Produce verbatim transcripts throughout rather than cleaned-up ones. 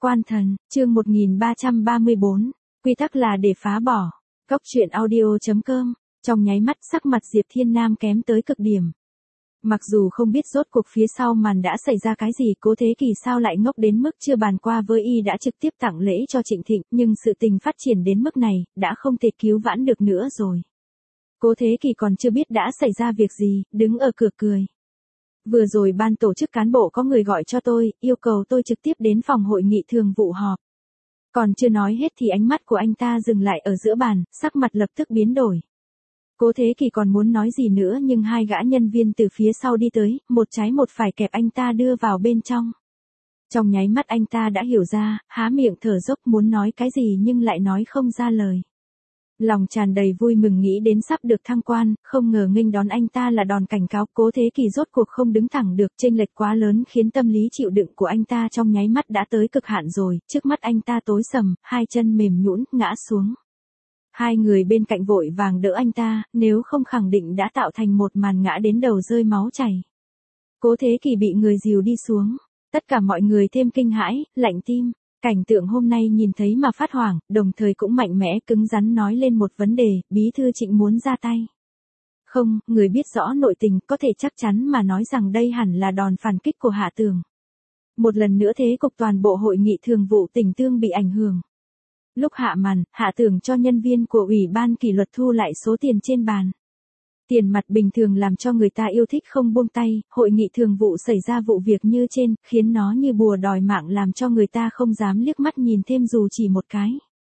Quan thần, chương một nghìn ba trăm ba mươi bốn, quy tắc là để phá bỏ. Cốc truyện audio chấm com, trong nháy mắt sắc mặt Diệp Thiên Nam kém tới cực điểm. Mặc dù không biết rốt cuộc phía sau màn đã xảy ra cái gì, Cố Thế Kỳ sao lại ngốc đến mức chưa bàn qua với y đã trực tiếp tặng lễ cho Trịnh Thịnh, nhưng sự tình phát triển đến mức này, đã không thể cứu vãn được nữa rồi. Cố Thế Kỳ còn chưa biết đã xảy ra việc gì, đứng ở cửa cười. Vừa rồi ban tổ chức cán bộ có người gọi cho tôi, yêu cầu tôi trực tiếp đến phòng hội nghị thường vụ họp. Còn chưa nói hết thì ánh mắt của anh ta dừng lại ở giữa bàn, sắc mặt lập tức biến đổi. Cố Thế Kỳ còn muốn nói gì nữa nhưng hai gã nhân viên từ phía sau đi tới, một trái một phải kẹp anh ta đưa vào bên trong. Trong nháy mắt anh ta đã hiểu ra, há miệng thở dốc muốn nói cái gì nhưng lại nói không ra lời. Lòng tràn đầy vui mừng nghĩ đến sắp được thăng quan, không ngờ nghênh đón anh ta là đòn cảnh cáo. Cố Thế Kỳ rốt cuộc không đứng thẳng được, chênh lệch quá lớn khiến tâm lý chịu đựng của anh ta trong nháy mắt đã tới cực hạn rồi, trước mắt anh ta tối sầm, hai chân mềm nhũn ngã xuống. Hai người bên cạnh vội vàng đỡ anh ta, nếu không khẳng định đã tạo thành một màn ngã đến đầu rơi máu chảy. Cố Thế Kỳ bị người dìu đi xuống, tất cả mọi người thêm kinh hãi, lạnh tim. Cảnh tượng hôm nay nhìn thấy mà phát hoảng, đồng thời cũng mạnh mẽ cứng rắn nói lên một vấn đề, bí thư Trịnh muốn ra tay. Không, người biết rõ nội tình có thể chắc chắn mà nói rằng đây hẳn là đòn phản kích của Hạ Tường. Một lần nữa thế cục toàn bộ hội nghị thường vụ tỉnh Tương bị ảnh hưởng. Lúc hạ màn, Hạ Tường cho nhân viên của Ủy ban kỷ luật thu lại số tiền trên bàn. Tiền mặt bình thường làm cho người ta yêu thích không buông tay, hội nghị thường vụ xảy ra vụ việc như trên, khiến nó như bùa đòi mạng làm cho người ta không dám liếc mắt nhìn thêm dù chỉ một cái.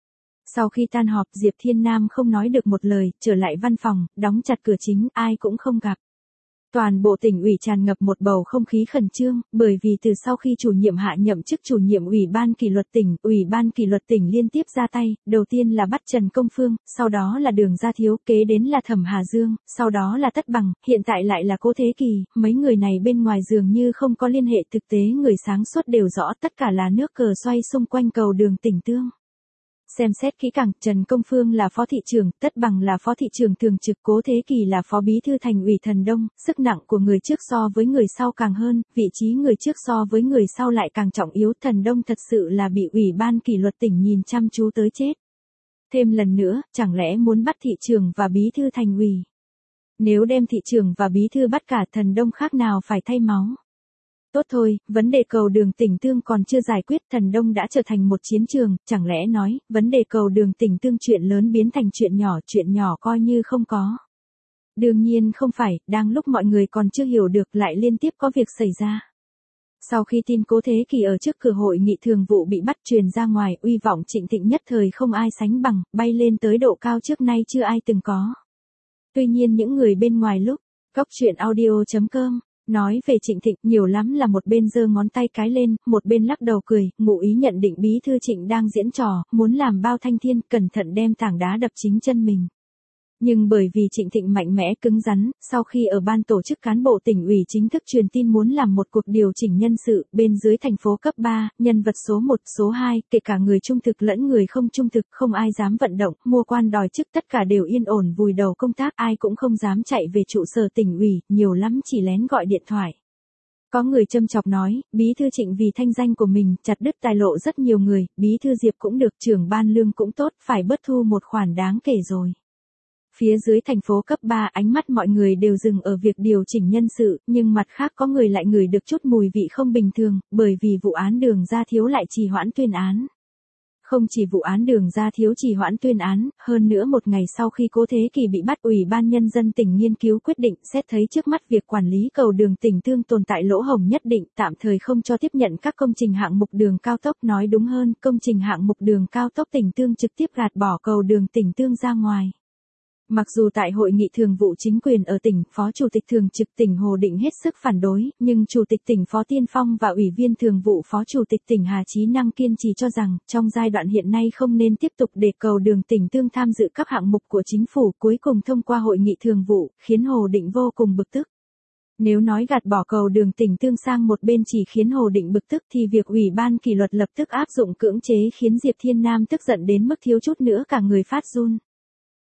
Sau khi tan họp, Diệp Thiên Nam không nói được một lời, trở lại văn phòng, đóng chặt cửa chính, ai cũng không gặp. Toàn bộ tỉnh ủy tràn ngập một bầu không khí khẩn trương, bởi vì từ sau khi chủ nhiệm hạ nhậm chức chủ nhiệm ủy ban kỷ luật tỉnh, ủy ban kỷ luật tỉnh liên tiếp ra tay, đầu tiên là bắt Trần Công Phương, sau đó là Đường Gia Thiếu, kế đến là Thẩm Hà Dương, sau đó là Tất Bằng, hiện tại lại là Cố Thế Kỳ, mấy người này bên ngoài dường như không có liên hệ thực tế, người sáng suốt đều rõ tất cả là nước cờ xoay xung quanh cầu Đường tỉnh Tương. Xem xét kỹ càng, Trần Công Phương là phó thị trưởng, Tất Bằng là phó thị trưởng thường trực, Cố Thế Kỳ là phó bí thư thành ủy Thần Đông, sức nặng của người trước so với người sau càng hơn, vị trí người trước so với người sau lại càng trọng yếu, Thần Đông thật sự là bị ủy ban kỷ luật tỉnh nhìn chăm chú tới chết. Thêm lần nữa, chẳng lẽ muốn bắt thị trưởng và bí thư thành ủy? Nếu đem thị trưởng và bí thư bắt cả, Thần Đông khác nào phải thay máu? Tốt thôi, vấn đề cầu Đường tỉnh Tương còn chưa giải quyết, Thần Đông đã trở thành một chiến trường, chẳng lẽ nói, vấn đề cầu Đường tỉnh Tương chuyện lớn biến thành chuyện nhỏ, chuyện nhỏ coi như không có. Đương nhiên không phải, đang lúc mọi người còn chưa hiểu được lại liên tiếp có việc xảy ra. Sau khi tin Cố Thế Kỳ ở trước cửa hội nghị thường vụ bị bắt truyền ra ngoài, uy vọng Trịnh Thịnh nhất thời không ai sánh bằng, bay lên tới độ cao trước nay chưa ai từng có. Tuy nhiên những người bên ngoài lúc, cốc truyện audio chấm com nói về Trịnh Thịnh, nhiều lắm là một bên giơ ngón tay cái lên, một bên lắc đầu cười, ngụ ý nhận định bí thư Trịnh đang diễn trò, muốn làm bao thanh thiên, cẩn thận đem tảng đá đập chính chân mình. Nhưng bởi vì Trịnh Thịnh mạnh mẽ cứng rắn, sau khi ở ban tổ chức cán bộ tỉnh ủy chính thức truyền tin muốn làm một cuộc điều chỉnh nhân sự, bên dưới thành phố cấp ba, nhân vật số một, số hai, kể cả người trung thực lẫn người không trung thực, không ai dám vận động, mua quan đòi chức tất cả đều yên ổn vùi đầu công tác, ai cũng không dám chạy về trụ sở tỉnh ủy, nhiều lắm chỉ lén gọi điện thoại. Có người châm chọc nói, bí thư Trịnh vì thanh danh của mình, chặt đứt tài lộ rất nhiều người, bí thư Diệp cũng được, trưởng ban Lương cũng tốt, phải bớt thu một khoản đáng kể rồi. Phía dưới thành phố cấp ba, ánh mắt mọi người đều dừng ở việc điều chỉnh nhân sự, nhưng mặt khác có người lại ngửi được chút mùi vị không bình thường, bởi vì vụ án Đường Gia Thiếu lại trì hoãn tuyên án. Không chỉ vụ án Đường Gia Thiếu trì hoãn tuyên án, hơn nữa một ngày sau khi Cố Thế Kỳ bị bắt, Ủy ban Nhân dân tỉnh nghiên cứu quyết định xét thấy trước mắt việc quản lý cầu Đường tỉnh Tương tồn tại lỗ hổng nhất định, tạm thời không cho tiếp nhận các công trình hạng mục đường cao tốc, nói đúng hơn, công trình hạng mục đường cao tốc tỉnh Tương trực tiếp gạt bỏ cầu Đường tỉnh Tương ra ngoài. Mặc dù tại hội nghị thường vụ chính quyền ở tỉnh, Phó Chủ tịch Thường trực tỉnh Hồ Định hết sức phản đối, nhưng Chủ tịch tỉnh Phó Tiên Phong và Ủy viên Thường vụ Phó Chủ tịch tỉnh Hà Chí Năng kiên trì cho rằng, trong giai đoạn hiện nay không nên tiếp tục để cầu Đường tỉnh Tương tham dự các hạng mục của chính phủ, cuối cùng thông qua hội nghị thường vụ, khiến Hồ Định vô cùng bực tức. Nếu nói gạt bỏ cầu Đường tỉnh Tương sang một bên chỉ khiến Hồ Định bực tức thì việc Ủy ban kỷ luật lập tức áp dụng cưỡng chế khiến Diệp Thiên Nam tức giận đến mức thiếu chút nữa cả người phát run.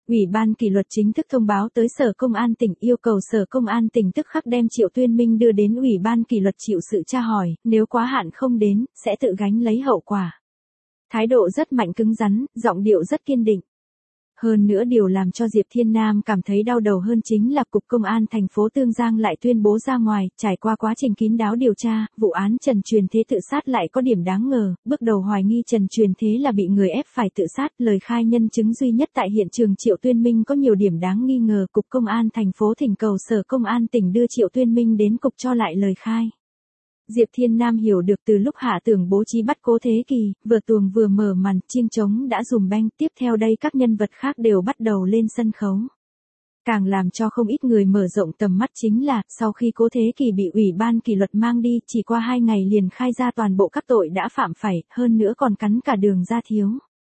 Ủy ban kỷ luật chính thức thông báo tới Sở Công an tỉnh yêu cầu Sở Công an tỉnh tức khắc đem Triệu Tuyên Minh đưa đến Ủy ban kỷ luật chịu sự tra hỏi, nếu quá hạn không đến, sẽ tự gánh lấy hậu quả. Thái độ rất mạnh cứng rắn, giọng điệu rất kiên định. Hơn nữa điều làm cho Diệp Thiên Nam cảm thấy đau đầu hơn chính là Cục Công an thành phố Tương Giang lại tuyên bố ra ngoài, trải qua quá trình kín đáo điều tra, vụ án Trần Truyền Thế tự sát lại có điểm đáng ngờ, bước đầu hoài nghi Trần Truyền Thế là bị người ép phải tự sát, lời khai nhân chứng duy nhất tại hiện trường Triệu Tuyên Minh có nhiều điểm đáng nghi ngờ, Cục Công an thành phố thỉnh cầu Sở Công an tỉnh đưa Triệu Tuyên Minh đến cục cho lại lời khai. Diệp Thiên Nam hiểu được từ lúc Hạ Tưởng bố trí bắt Cố Thế Kỳ, vừa tuồng vừa mở màn, chiêng trống đã dùm beng, tiếp theo đây các nhân vật khác đều bắt đầu lên sân khấu. Càng làm cho không ít người mở rộng tầm mắt chính là, sau khi Cố Thế Kỳ bị Ủy ban kỷ luật mang đi, chỉ qua hai ngày liền khai ra toàn bộ các tội đã phạm phải, hơn nữa còn cắn cả Đường Gia Thiếu.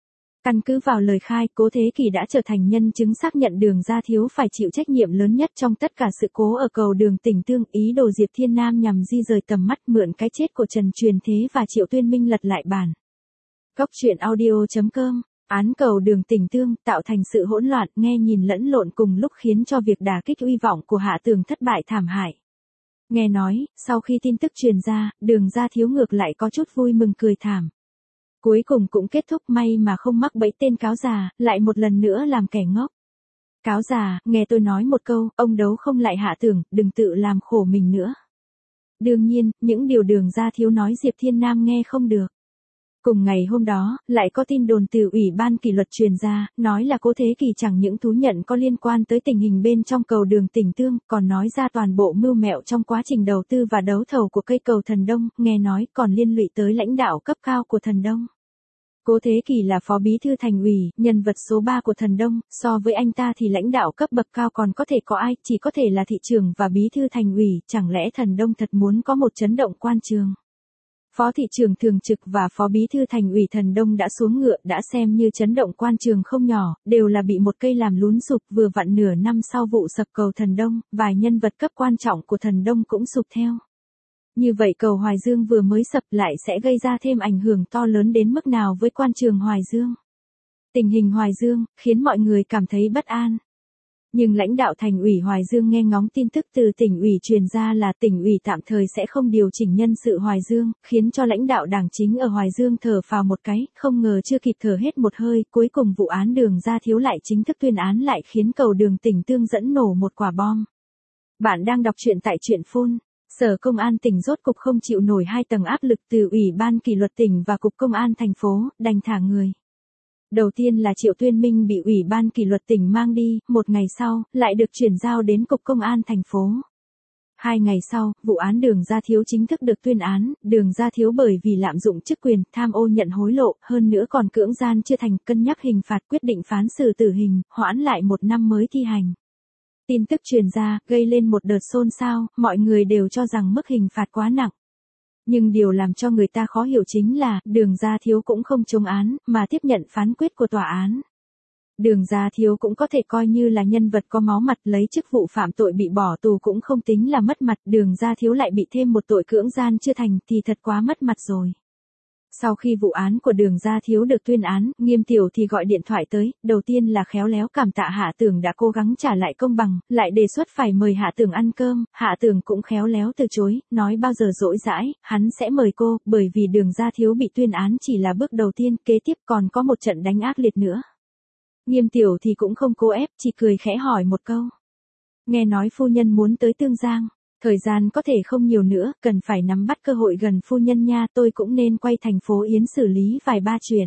Căn cứ vào lời khai, Cố Thế Kỳ đã trở thành nhân chứng xác nhận Đường Gia Thiếu phải chịu trách nhiệm lớn nhất trong tất cả sự cố ở cầu Đường Tỉnh Tương, ý đồ Diệp Thiên Nam nhằm di rời tầm mắt mượn cái chết của Trần Truyền Thế và Triệu Tuyên Minh lật lại bản. Góc truyện audio chấm com, án cầu Đường Tỉnh Tương tạo thành sự hỗn loạn, nghe nhìn lẫn lộn cùng lúc khiến cho việc đả kích uy vọng của Hạ Tưởng thất bại thảm hại. Nghe nói, sau khi tin tức truyền ra, Đường Gia Thiếu ngược lại có chút vui mừng cười thảm. Cuối cùng cũng kết thúc, may mà không mắc bẫy tên cáo già, lại một lần nữa làm kẻ ngốc. Cáo già, nghe tôi nói một câu, ông đấu không lại Hạ Tưởng, đừng tự làm khổ mình nữa. Đương nhiên, những điều Đường Gia Thiếu nói Diệp Thiên Nam nghe không được. Cùng ngày hôm đó, lại có tin đồn từ Ủy ban kỷ luật truyền ra, nói là Cố Thế Kỳ chẳng những thú nhận có liên quan tới tình hình bên trong cầu Đường Tỉnh Tương, còn nói ra toàn bộ mưu mẹo trong quá trình đầu tư và đấu thầu của cây cầu Thần Đông, nghe nói còn liên lụy tới lãnh đạo cấp cao của Thần Đông. Cố Thế Kỳ là phó bí thư thành ủy, nhân vật số ba của Thần Đông, so với anh ta thì lãnh đạo cấp bậc cao còn có thể có ai, chỉ có thể là thị trưởng và bí thư thành ủy, chẳng lẽ Thần Đông thật muốn có một chấn động quan trường. Phó thị trưởng thường trực và phó bí thư thành ủy Thần Đông đã xuống ngựa, đã xem như chấn động quan trường không nhỏ, đều là bị một cây làm lún sụp, vừa vặn nửa năm sau vụ sập cầu Thần Đông, vài nhân vật cấp quan trọng của Thần Đông cũng sụp theo. Như vậy cầu Hoài Dương vừa mới sập lại sẽ gây ra thêm ảnh hưởng to lớn đến mức nào với quan trường Hoài Dương. Tình hình Hoài Dương, khiến mọi người cảm thấy bất an. Nhưng lãnh đạo thành ủy Hoài Dương nghe ngóng tin tức từ tỉnh ủy truyền ra là tỉnh ủy tạm thời sẽ không điều chỉnh nhân sự Hoài Dương, khiến cho lãnh đạo đảng chính ở Hoài Dương thở phào một cái, không ngờ chưa kịp thở hết một hơi, cuối cùng vụ án Đường Gia Thiếu lại chính thức tuyên án lại khiến cầu Đường Tỉnh Tương dẫn nổ một quả bom. Bạn đang đọc truyện tại truyện phun. Sở Công an tỉnh rốt cục không chịu nổi hai tầng áp lực từ Ủy ban kỷ luật tỉnh và Cục Công an thành phố, đành thả người. Đầu tiên là Triệu Tuyên Minh bị Ủy ban kỷ luật tỉnh mang đi, một ngày sau, lại được chuyển giao đến Cục Công an thành phố. Hai ngày sau, vụ án Đường Gia Thiếu chính thức được tuyên án, Đường Gia Thiếu bởi vì lạm dụng chức quyền, tham ô nhận hối lộ, hơn nữa còn cưỡng gian chưa thành, cân nhắc hình phạt quyết định phán xử tử hình, hoãn lại một năm mới thi hành. Tin tức truyền ra, gây lên một đợt xôn xao, mọi người đều cho rằng mức hình phạt quá nặng. Nhưng điều làm cho người ta khó hiểu chính là, Đường Gia Thiếu cũng không chống án, mà tiếp nhận phán quyết của tòa án. Đường Gia Thiếu cũng có thể coi như là nhân vật có máu mặt, lấy chức vụ phạm tội bị bỏ tù cũng không tính là mất mặt, Đường Gia Thiếu lại bị thêm một tội cưỡng gian chưa thành thì thật quá mất mặt rồi. Sau khi vụ án của Đường Gia Thiếu được tuyên án, Nghiêm Tiểu thì gọi điện thoại tới, đầu tiên là khéo léo cảm tạ Hạ Tưởng đã cố gắng trả lại công bằng, lại đề xuất phải mời Hạ Tưởng ăn cơm, Hạ Tưởng cũng khéo léo từ chối, nói bao giờ rỗi rãi, hắn sẽ mời cô, bởi vì Đường Gia Thiếu bị tuyên án chỉ là bước đầu tiên, kế tiếp còn có một trận đánh ác liệt nữa. Nghiêm Tiểu thì cũng không cố ép, chỉ cười khẽ hỏi một câu. Nghe nói phu nhân muốn tới Tương Giang. Thời gian có thể không nhiều nữa, cần phải nắm bắt cơ hội gần phu nhân nha, tôi cũng nên quay thành phố Yến xử lý vài ba chuyện.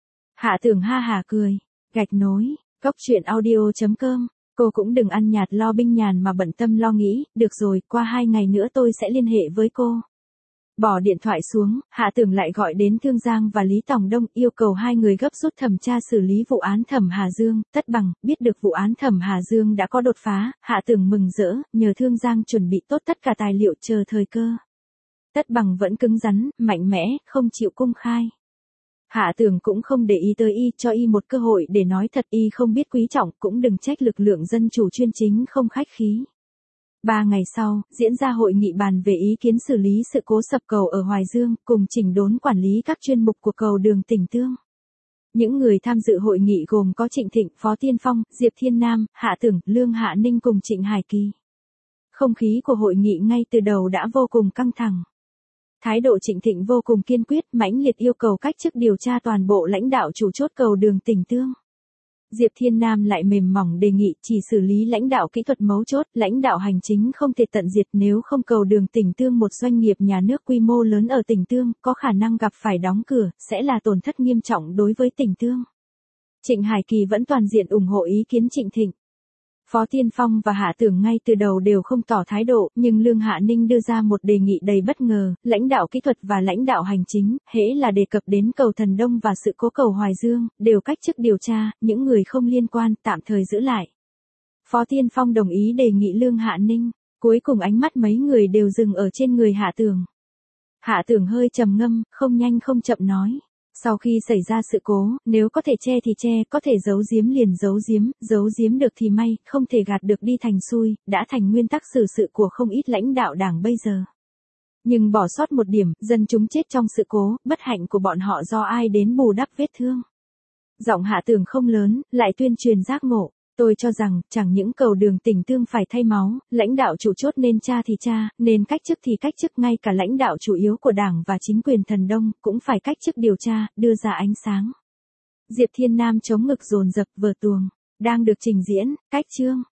Hạ Tưởng ha hả cười, gạch nối, góc truyện audio chấm com, cô cũng đừng ăn nhạt lo binh nhàn mà bận tâm lo nghĩ, được rồi, qua hai ngày nữa tôi sẽ liên hệ với cô. Bỏ điện thoại xuống, Hạ Tưởng lại gọi đến Thương Giang và Lý Tòng Đông yêu cầu hai người gấp rút thẩm tra xử lý vụ án Thẩm Hà Dương. Tất Bằng biết được vụ án Thẩm Hà Dương đã có đột phá, Hạ Tưởng mừng rỡ, nhờ Thương Giang chuẩn bị tốt tất cả tài liệu chờ thời cơ. Tất Bằng vẫn cứng rắn, mạnh mẽ, không chịu công khai. Hạ Tưởng cũng không để ý tới y, cho y một cơ hội để nói thật, y không biết quý trọng, cũng đừng trách lực lượng dân chủ chuyên chính không khách khí. Ba ngày sau, diễn ra hội nghị bàn về ý kiến xử lý sự cố sập cầu ở Hoài Dương, cùng chỉnh đốn quản lý các chuyên mục của cầu Đường Tỉnh Tương. Những người tham dự hội nghị gồm có Trịnh Thịnh, Phó Tiên Phong, Diệp Thiên Nam, Hạ Tưởng, Lương Hạ Ninh cùng Trịnh Hải Kỳ. Không khí của hội nghị ngay từ đầu đã vô cùng căng thẳng. Thái độ Trịnh Thịnh vô cùng kiên quyết, mãnh liệt yêu cầu cách chức điều tra toàn bộ lãnh đạo chủ chốt cầu đường Tỉnh Tương. Diệp Thiên Nam lại mềm mỏng đề nghị chỉ xử lý lãnh đạo kỹ thuật mấu chốt, lãnh đạo hành chính không thể tận diệt, nếu không cầu đường Tỉnh Tương một doanh nghiệp nhà nước quy mô lớn ở Tỉnh Tương, có khả năng gặp phải đóng cửa, sẽ là tổn thất nghiêm trọng đối với Tỉnh Tương. Trịnh Hải Kỳ vẫn toàn diện ủng hộ ý kiến Trịnh Thịnh. Phó Tiên Phong và Hạ Tưởng ngay từ đầu đều không tỏ thái độ, nhưng Lương Hạ Ninh đưa ra một đề nghị đầy bất ngờ, lãnh đạo kỹ thuật và lãnh đạo hành chính, hễ là đề cập đến cầu Thần Đông và sự cố cầu Hoài Dương, đều cách chức điều tra, những người không liên quan tạm thời giữ lại. Phó Tiên Phong đồng ý đề nghị Lương Hạ Ninh, cuối cùng ánh mắt mấy người đều dừng ở trên người Hạ Tưởng. Hạ Tưởng hơi trầm ngâm, không nhanh không chậm nói. Sau khi xảy ra sự cố, nếu có thể che thì che, có thể giấu giếm liền giấu giếm, giấu giếm được thì may, không thể gạt được đi thành xui, đã thành nguyên tắc xử sự của không ít lãnh đạo đảng bây giờ. Nhưng bỏ sót một điểm, dân chúng chết trong sự cố, bất hạnh của bọn họ do ai đến bù đắp vết thương. Giọng Hạ Tưởng không lớn, lại tuyên truyền giác ngộ. Tôi cho rằng, chẳng những cầu đường Tỉnh Tương phải thay máu, lãnh đạo chủ chốt nên tra thì tra, nên cách chức thì cách chức, ngay cả lãnh đạo chủ yếu của đảng và chính quyền Thần Đông, cũng phải cách chức điều tra, đưa ra ánh sáng. Diệp Thiên Nam chống ngực dồn dập vở tuồng, đang được trình diễn, cách chương.